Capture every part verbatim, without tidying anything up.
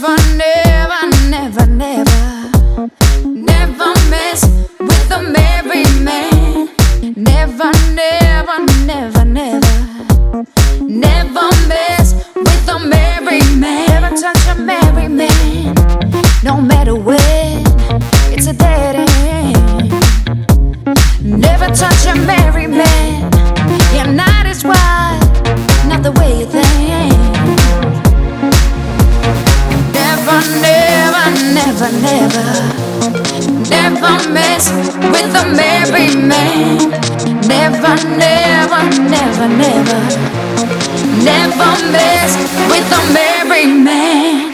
Never, never, never, never, never mess with a married man. Never, never, never, never, never mess with a married man. Never touch a married man, no matter when. It's a dead end. Never touch a married man. You're not his wife, not the way you think. Never, never, never, never, never mess with a married man. Never, never, never, never, never mess with a married man.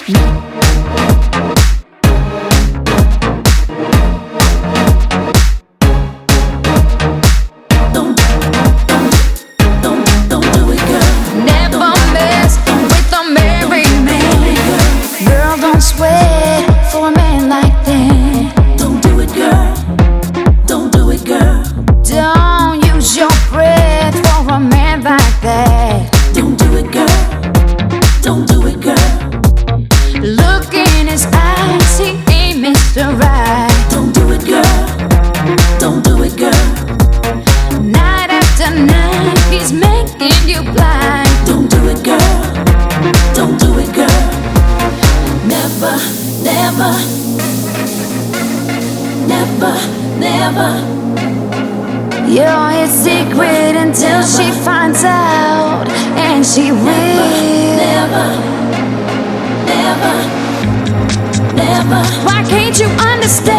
Sweat for a man like that. Don't do it, girl. Don't do it, girl. Don't use your breath for a man like that. Don't do it, girl. Don't do it, girl. Look in his eyes, he ain't Mister Right. Don't do it, girl. Don't do it, girl. Night after night, he's making you blind. Don't do it, girl. Don't do it, girl. Never, never, never, never. You're his secret until never, she finds out, and she never, will. Never, never, never. Why can't you understand?